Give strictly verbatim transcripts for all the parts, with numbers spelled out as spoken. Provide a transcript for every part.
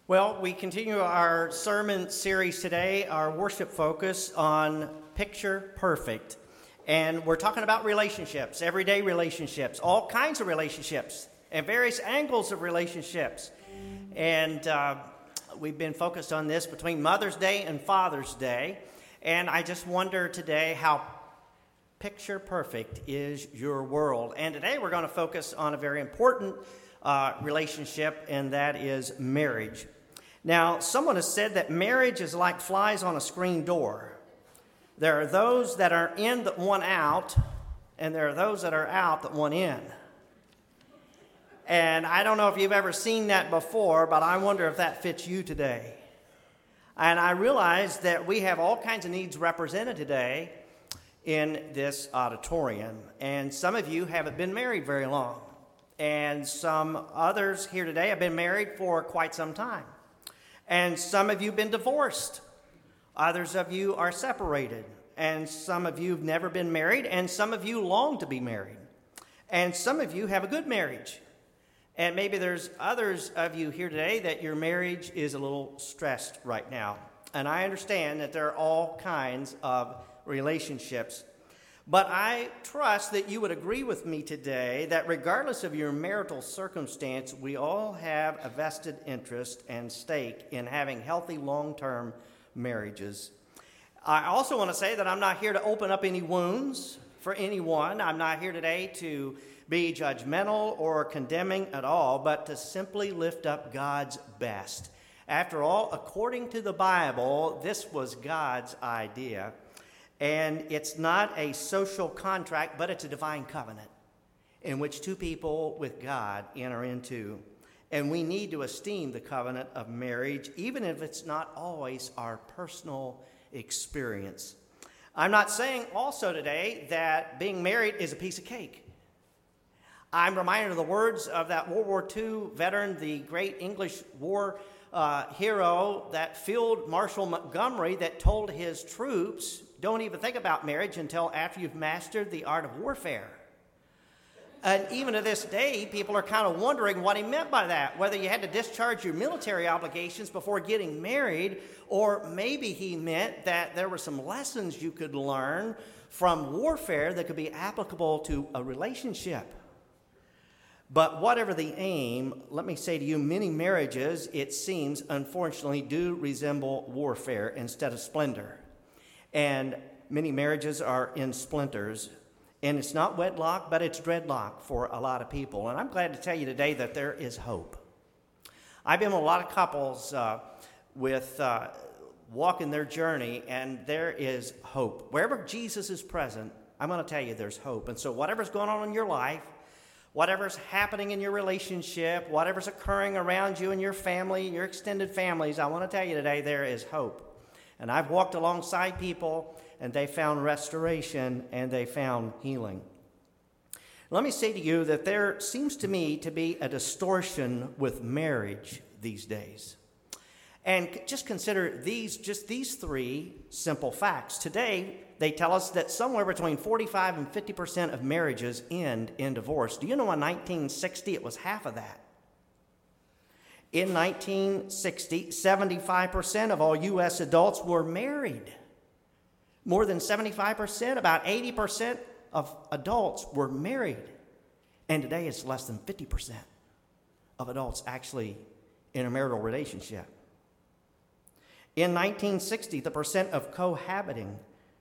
Well, we continue our sermon series today, our worship focus on Picture Perfect. And we're talking about relationships, everyday relationships, all kinds of relationships, and various angles of relationships. And uh, we've been focused on this between Mother's Day and Father's Day. And I just wonder today how picture perfect is your world. And today we're going to focus on a very important uh, relationship, and that is marriage. Now, someone has said that marriage is like flies on a screen door. There are those that are in that want out, and there are those that are out that want in. And I don't know if you've ever seen that before, but I wonder if that fits you today. And I realize that we have all kinds of needs represented today in this auditorium. And some of you haven't been married very long. And some others here today have been married for quite some time. And some of you have been divorced. Others of you are separated. And some of you have never been married. And some of you long to be married. And some of you have a good marriage. And maybe there's others of you here today that your marriage is a little stressed right now. And I understand that there are all kinds of relationships. But I trust that you would agree with me today that regardless of your marital circumstance, we all have a vested interest and stake in having healthy long-term marriages. I also want to say that I'm not here to open up any wounds for anyone. I'm not here today to be judgmental or condemning at all, but to simply lift up God's best. After all, according to the Bible, this was God's idea. And it's not a social contract, but it's a divine covenant in which two people with God enter into. And we need to esteem the covenant of marriage, even if it's not always our personal experience. I'm not saying also today that being married is a piece of cake. I'm reminded of the words of that World War Two veteran, the great English war uh, hero, that Field Marshal Montgomery, that told his troops, don't even think about marriage until after you've mastered the art of warfare. And even to this day, people are kind of wondering what he meant by that, whether you had to discharge your military obligations before getting married, or maybe he meant that there were some lessons you could learn from warfare that could be applicable to a relationship. But whatever the aim, let me say to you, many marriages, it seems, unfortunately, do resemble warfare instead of splendor. And many marriages are in splinters. And it's not wedlock, but it's dreadlock for a lot of people. And I'm glad to tell you today that there is hope. I've been with a lot of couples uh, with uh, walking their journey, and there is hope. Wherever Jesus is present, I'm going to tell you there's hope. And so whatever's going on in your life, whatever's happening in your relationship, whatever's occurring around you and your family, your extended families, I want to tell you today there is hope. And I've walked alongside people, and they found restoration, and they found healing. Let me say to you that there seems to me to be a distortion with marriage these days. And just consider these, just these three simple facts. Today, they tell us that somewhere between forty-five and fifty percent of marriages end in divorce. Do you know in nineteen sixty it was half of that? In nineteen sixty, seventy-five percent of all U S adults were married. More than seventy-five percent, about eighty percent of adults were married. And today it's less than fifty percent of adults actually in a marital relationship. In nineteen sixty, the percent of cohabiting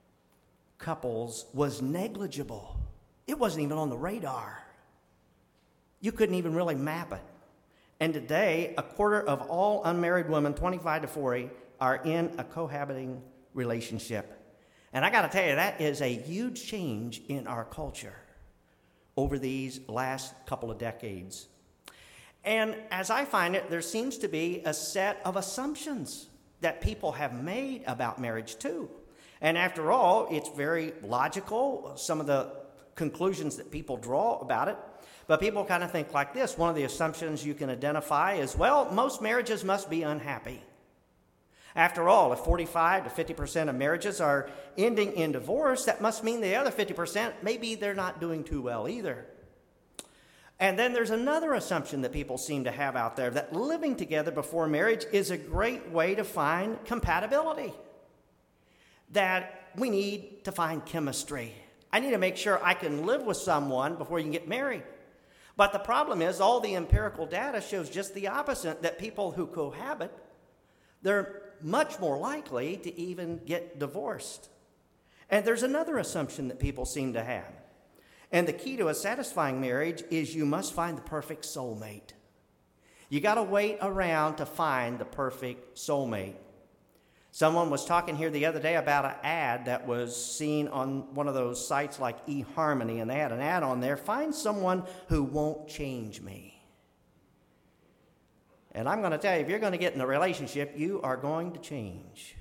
couples was negligible. It wasn't even on the radar. You couldn't even really map it. And today, a quarter of all unmarried women, twenty-five to forty, are in a cohabiting relationship. And I got to tell you, that is a huge change in our culture over these last couple of decades. And as I find it, there seems to be a set of assumptions that people have made about marriage too. And after all, it's very logical, some of the conclusions that people draw about it. But people kind of think like this. One of the assumptions you can identify is, well, most marriages must be unhappy. After all, if forty-five to fifty percent of marriages are ending in divorce, that must mean the other fifty percent, maybe they're not doing too well either. And then there's another assumption that people seem to have out there, that living together before marriage is a great way to find compatibility. That we need to find chemistry. I need to make sure I can live with someone before you can get married. But the problem is all the empirical data shows just the opposite, that people who cohabit, they're much more likely to even get divorced. And there's another assumption that people seem to have. And the key to a satisfying marriage is you must find the perfect soulmate. You got to wait around to find the perfect soulmate. Someone was talking here the other day about an ad that was seen on one of those sites like eHarmony, and they had an ad on there, find someone who won't change me. And I'm going to tell you, if you're going to get in a relationship, you are going to change.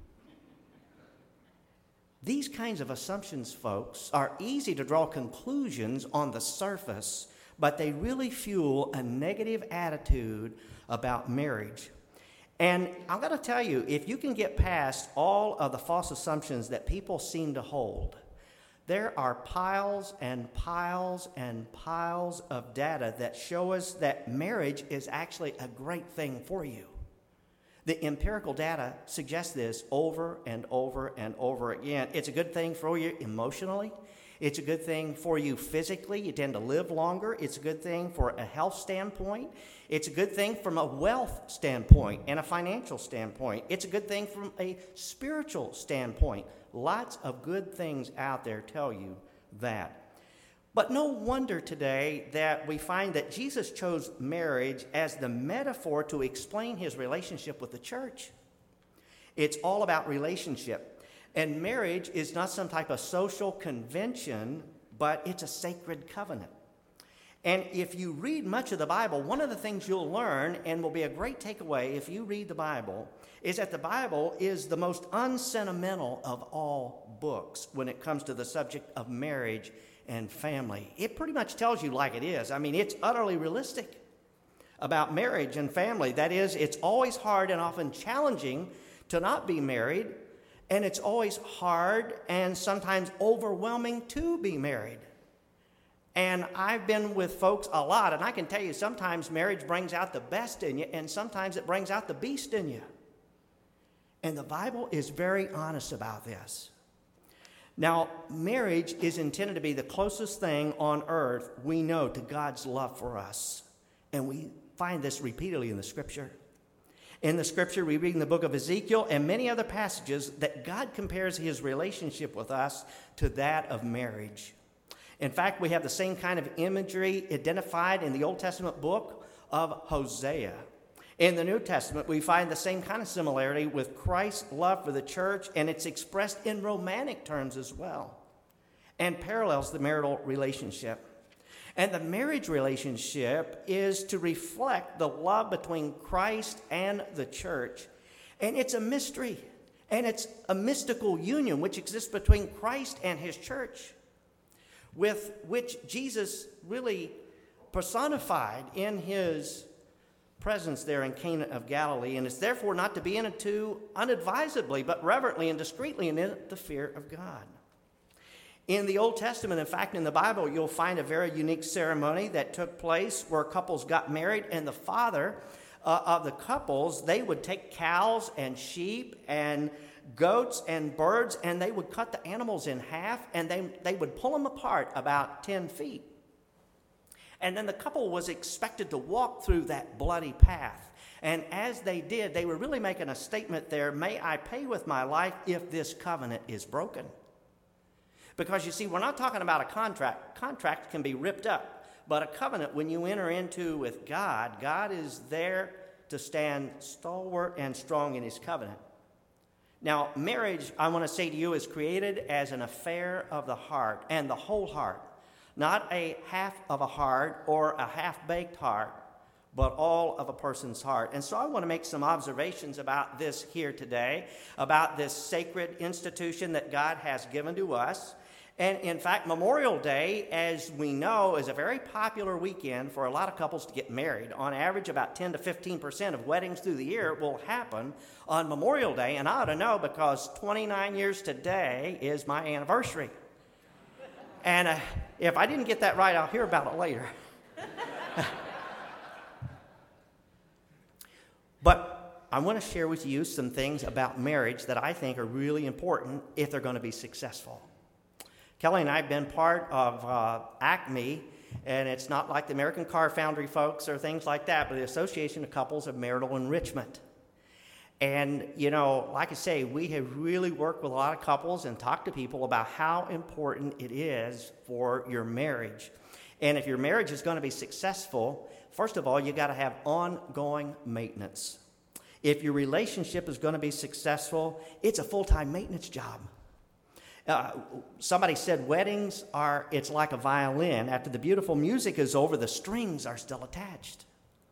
These kinds of assumptions, folks, are easy to draw conclusions on the surface, but they really fuel a negative attitude about marriage. And I'm going to tell you, if you can get past all of the false assumptions that people seem to hold, there are piles and piles and piles of data that show us that marriage is actually a great thing for you. The empirical data suggests this over and over and over again. It's a good thing for you emotionally. It's a good thing for you physically. You tend to live longer. It's a good thing for a health standpoint. It's a good thing from a wealth standpoint and a financial standpoint. It's a good thing from a spiritual standpoint. Lots of good things out there tell you that. But no wonder today that we find that Jesus chose marriage as the metaphor to explain his relationship with the church. It's all about relationship. And marriage is not some type of social convention, but it's a sacred covenant. And if you read much of the Bible, one of the things you'll learn, and will be a great takeaway if you read the Bible, is that the Bible is the most unsentimental of all books when it comes to the subject of marriage and family. It pretty much tells you like it is. I mean, it's utterly realistic about marriage and family. That is, it's always hard and often challenging to not be married. And it's always hard and sometimes overwhelming to be married. And I've been with folks a lot, and I can tell you sometimes marriage brings out the best in you, and sometimes it brings out the beast in you. And the Bible is very honest about this. Now, marriage is intended to be the closest thing on earth we know to God's love for us. And we find this repeatedly in the Scripture. In the Scripture, we read in the book of Ezekiel and many other passages that God compares his relationship with us to that of marriage. In fact, we have the same kind of imagery identified in the Old Testament book of Hosea. In the New Testament, we find the same kind of similarity with Christ's love for the church, and it's expressed in romantic terms as well, and parallels the marital relationship. And the marriage relationship is to reflect the love between Christ and the church. And it's a mystery, and it's a mystical union which exists between Christ and his church, with which Jesus really personified in his presence there in Cana of Galilee. And it's therefore not to be entered into unadvisedly, but reverently and discreetly, and in the fear of God. In the Old Testament, in fact, in the Bible, you'll find a very unique ceremony that took place where couples got married, and the father uh, of the couples, they would take cows and sheep and goats and birds, and they would cut the animals in half, and they, they would pull them apart about ten feet. And then the couple was expected to walk through that bloody path. And as they did, they were really making a statement there, may I pay with my life if this covenant is broken. Because you see, we're not talking about a contract. Contracts can be ripped up. But a covenant, when you enter into with God, God is there to stand stalwart and strong in his covenant. Now, marriage, I want to say to you, is created as an affair of the heart and the whole heart. Not a half of a heart or a half-baked heart, but all of a person's heart. And so I want to make some observations about this here today, about this sacred institution that God has given to us. And in fact, Memorial Day, as we know, is a very popular weekend for a lot of couples to get married. On average, about ten to fifteen percent of weddings through the year will happen on Memorial Day. And I ought to know because twenty-nine years today is my anniversary. And uh, if I didn't get that right, I'll hear about it later. I want to share with you some things about marriage that I think are really important if they're going to be successful. Kelly and I have been part of uh, ACME, and it's not like the American Car Foundry folks or things like that, but the Association of Couples of Marital Enrichment. And, you know, like I say, we have really worked with a lot of couples and talked to people about how important it is for your marriage. And if your marriage is going to be successful, first of all, you got to have ongoing maintenance. If your relationship is going to be successful, it's a full-time maintenance job. Uh, somebody said weddings are, it's like a violin. After the beautiful music is over, the strings are still attached.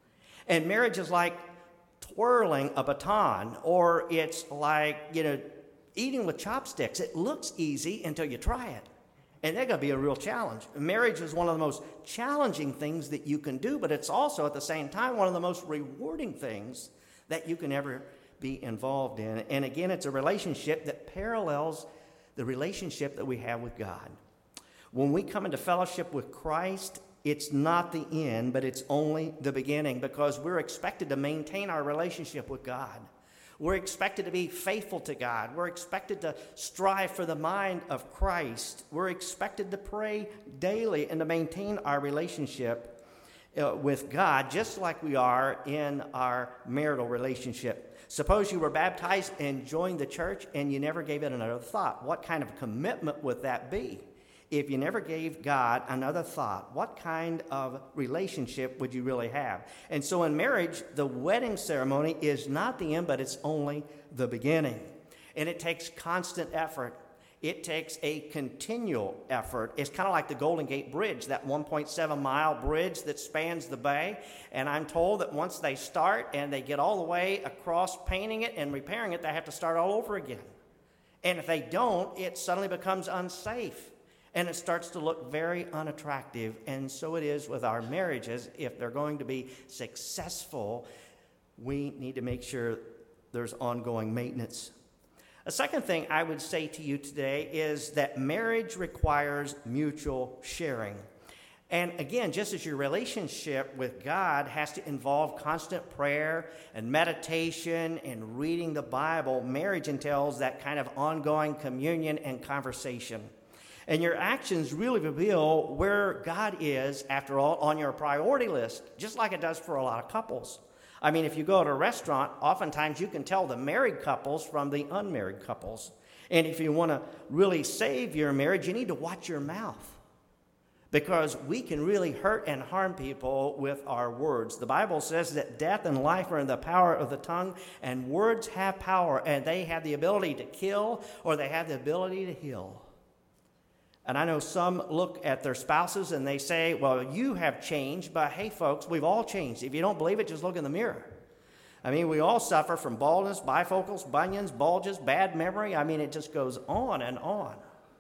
And marriage is like twirling a baton, or it's like, you know, eating with chopsticks. It looks easy until you try it. And they're going to be a real challenge. Marriage is one of the most challenging things that you can do, but it's also at the same time one of the most rewarding things that you can ever be involved in. And again, it's a relationship that parallels the relationship that we have with God. When we come into fellowship with Christ, it's not the end, but it's only the beginning, because we're expected to maintain our relationship with God. We're expected to be faithful to God. We're expected to strive for the mind of Christ. We're expected to pray daily and to maintain our relationship uh, with God, just like we are in our marital relationship. Suppose you were baptized and joined the church and you never gave it another thought. What kind of commitment would that be? If you never gave God another thought, what kind of relationship would you really have? And so in marriage, the wedding ceremony is not the end, but it's only the beginning. And it takes constant effort. It takes a continual effort. It's kind of like the Golden Gate Bridge, that one point seven mile bridge that spans the bay. And I'm told that once they start and they get all the way across painting it and repairing it, they have to start all over again. And if they don't, it suddenly becomes unsafe. And it starts to look very unattractive. And so it is with our marriages. If they're going to be successful, we need to make sure there's ongoing maintenance. A second thing I would say to you today is that marriage requires mutual sharing. And again, just as your relationship with God has to involve constant prayer and meditation and reading the Bible, marriage entails that kind of ongoing communion and conversation. And your actions really reveal where God is, after all, on your priority list, just like it does for a lot of couples. I mean, if you go to a restaurant, oftentimes you can tell the married couples from the unmarried couples. And if you want to really save your marriage, you need to watch your mouth, because we can really hurt and harm people with our words. The Bible says that death and life are in the power of the tongue, and words have power, and they have the ability to kill or they have the ability to heal. And I know some look at their spouses and they say, well, you have changed, but hey, folks, we've all changed. If you don't believe it, just look in the mirror. I mean, we all suffer from baldness, bifocals, bunions, bulges, bad memory. I mean, it just goes on and on.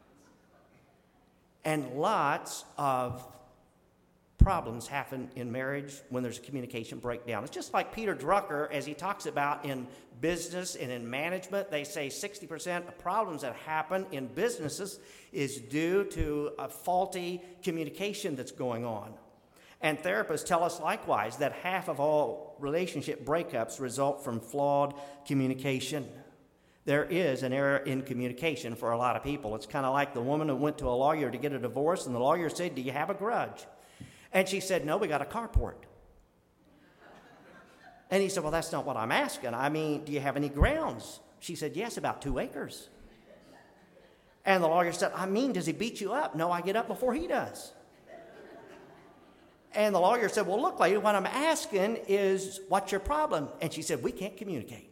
And lots of problems happen in marriage when there's a communication breakdown. It's just like Peter Drucker, as he talks about in business and in management. They say sixty percent of problems that happen in businesses is due to a faulty communication that's going on. And therapists tell us likewise that half of all relationship breakups result from flawed communication. There is an error in communication for a lot of people. It's kind of like the woman who went to a lawyer to get a divorce, and the lawyer said, do you have a grudge? And she said, no, we got a carport. And he said, well, that's not what I'm asking. I mean, do you have any grounds? She said, yes, about two acres. And the lawyer said, I mean, does he beat you up? No, I get up before he does. And the lawyer said, well, look, lady, what I'm asking is, what's your problem? And she said, we can't communicate.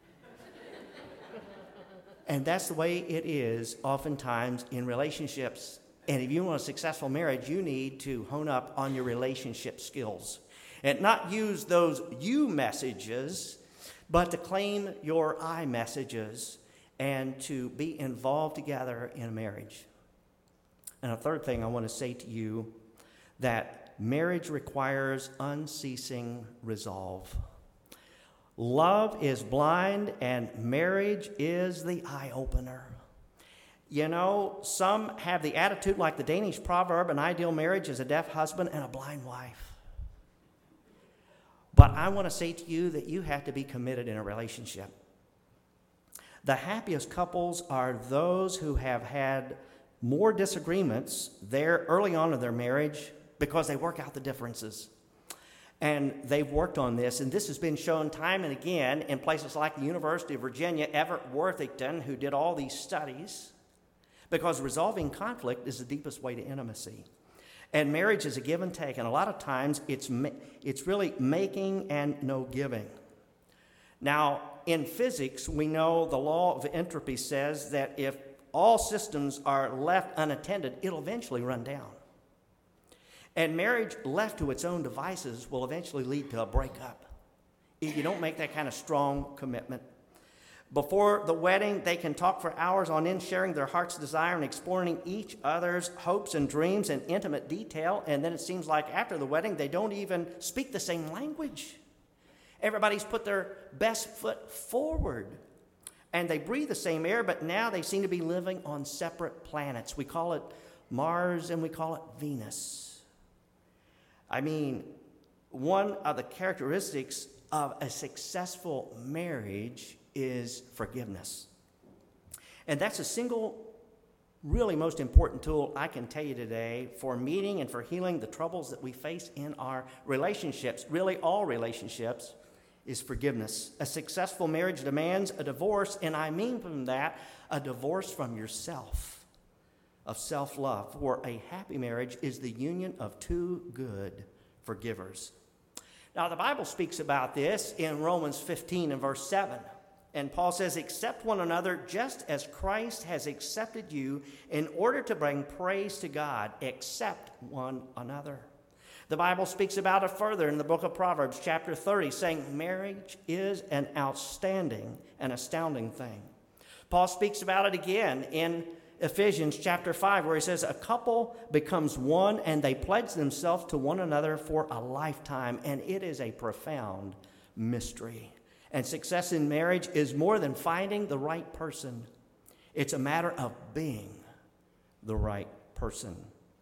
And that's the way it is oftentimes in relationships. And if you want a successful marriage, you need to hone up on your relationship skills and not use those you messages, but to claim your I messages and to be involved together in a marriage. And a third thing I want to say to you, that marriage requires unceasing resolve. Love is blind and marriage is the eye-opener. You know, some have the attitude like the Danish proverb, an ideal marriage is a deaf husband and a blind wife. But I want to say to you that you have to be committed in a relationship. The happiest couples are those who have had more disagreements there early on in their marriage because they work out the differences. And they've worked on this, and this has been shown time and again in places like the University of Virginia, Everett Worthington, who did all these studies, because resolving conflict is the deepest way to intimacy. And marriage is a give and take, and a lot of times it's it's really making and no giving. Now, in physics, we know the law of entropy says that if all systems are left unattended, it'll eventually run down. And marriage left to its own devices will eventually lead to a breakup if you don't make that kind of strong commitment. Before the wedding, they can talk for hours on end, sharing their heart's desire and exploring each other's hopes and dreams in intimate detail. And then it seems like after the wedding, they don't even speak the same language. Everybody's put their best foot forward. And they breathe the same air, but now they seem to be living on separate planets. We call it Mars and we call it Venus. I mean, one of the characteristics of a successful marriage is forgiveness. And that's a single, really most important tool I can tell you today for meeting and for healing the troubles that we face in our relationships, really all relationships, is forgiveness. A successful marriage demands a divorce, and I mean from that, a divorce from yourself, of self-love. For a happy marriage is the union of two good forgivers. Now, the Bible speaks about this in Romans fifteen and verse seven. And Paul says, accept one another just as Christ has accepted you in order to bring praise to God. Accept one another. The Bible speaks about it further in the book of Proverbs, chapter thirty, saying marriage is an outstanding and astounding thing. Paul speaks about it again in Ephesians chapter five, where he says, a couple becomes one and they pledge themselves to one another for a lifetime, and it is a profound mystery. And success in marriage is more than finding the right person. It's a matter of being the right person.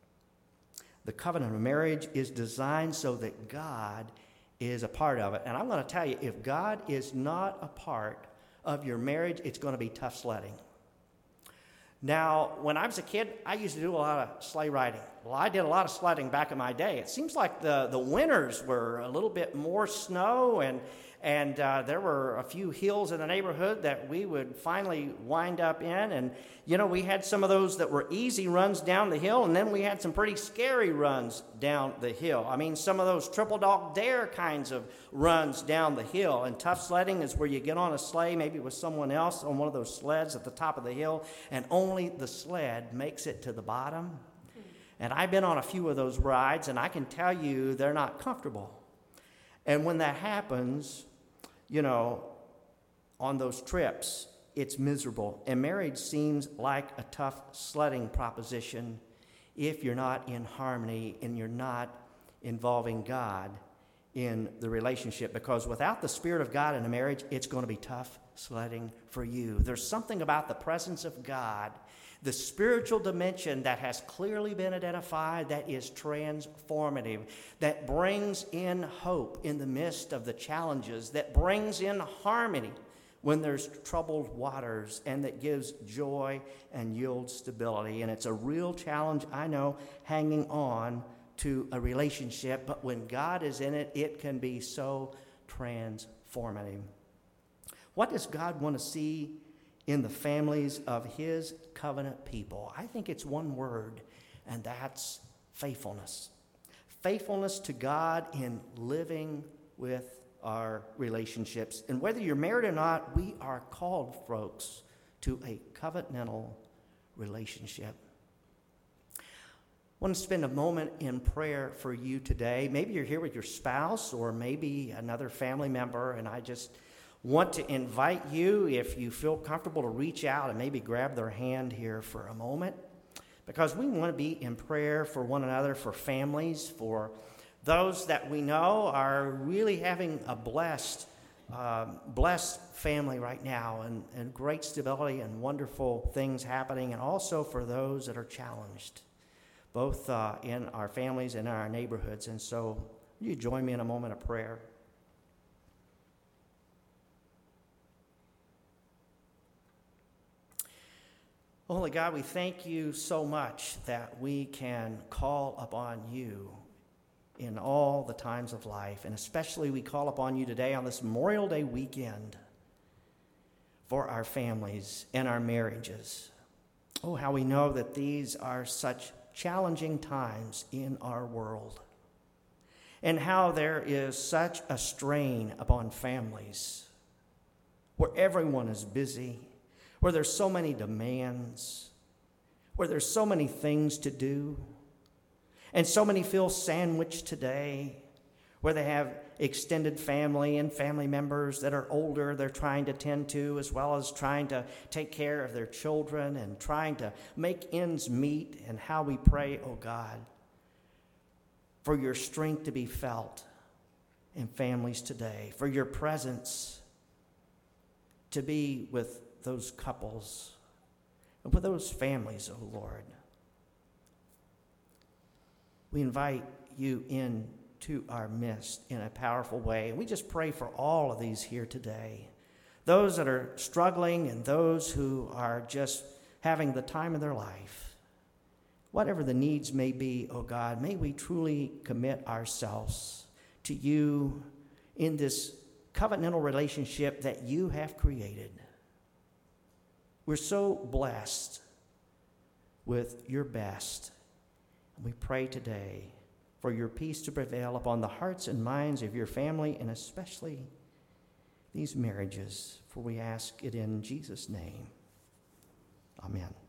The covenant of marriage is designed so that God is a part of it. And I'm going to tell you, if God is not a part of your marriage, it's going to be tough sledding. Now, when I was a kid, I used to do a lot of sleigh riding. Well, I did a lot of sledding back in my day. It seems like the, the winters were a little bit more snow, and and uh, there were a few hills in the neighborhood that we would finally wind up in. And, you know, we had some of those that were easy runs down the hill, and then we had some pretty scary runs down the hill. I mean, some of those triple dog dare kinds of runs down the hill. And tough sledding is where you get on a sleigh, maybe with someone else on one of those sleds at the top of the hill, and only the sled makes it to the bottom. And I've been on a few of those rides, and I can tell you they're not comfortable. And when that happens, you know, on those trips, it's miserable. And marriage seems like a tough sledding proposition if you're not in harmony and you're not involving God in the relationship. Because without the Spirit of God in a marriage, it's going to be tough sledding for you. There's something about the presence of God, the spiritual dimension that has clearly been identified, that is transformative, that brings in hope in the midst of the challenges, that brings in harmony when there's troubled waters, and that gives joy and yields stability. And it's a real challenge, I know, hanging on to a relationship, but when God is in it, it can be so transformative. What does God want to see in the families of his covenant people? I think it's one word, and that's faithfulness. Faithfulness to God in living with our relationships. And whether you're married or not, we are called, folks, to a covenantal relationship. I want to spend a moment in prayer for you today. Maybe you're here with your spouse or maybe another family member, and I just want to invite you, if you feel comfortable, to reach out and maybe grab their hand here for a moment, because we want to be in prayer for one another, for families, for those that we know are really having a blessed, uh, blessed family right now, and, and great stability and wonderful things happening, and also for those that are challenged, both uh, in our families and in our neighborhoods. And so, will you join me in a moment of prayer? Holy God, we thank you so much that we can call upon you in all the times of life, and especially we call upon you today on this Memorial Day weekend for our families and our marriages. Oh, how we know that these are such challenging times in our world, and how there is such a strain upon families, where everyone is busy, where there's so many demands, where there's so many things to do, and so many feel sandwiched today, where they have extended family and family members that are older they're trying to tend to, as well as trying to take care of their children and trying to make ends meet. And how we pray, oh God, for your strength to be felt in families today, for your presence to be with those couples and with those families, oh Lord. We invite you into our midst in a powerful way. And we just pray for all of these here today, those that are struggling and those who are just having the time of their life. Whatever the needs may be, oh God, may we truly commit ourselves to you in this covenantal relationship that you have created. We're so blessed with your best. And we pray today for your peace to prevail upon the hearts and minds of your family, and especially these marriages, for we ask it in Jesus' name. Amen.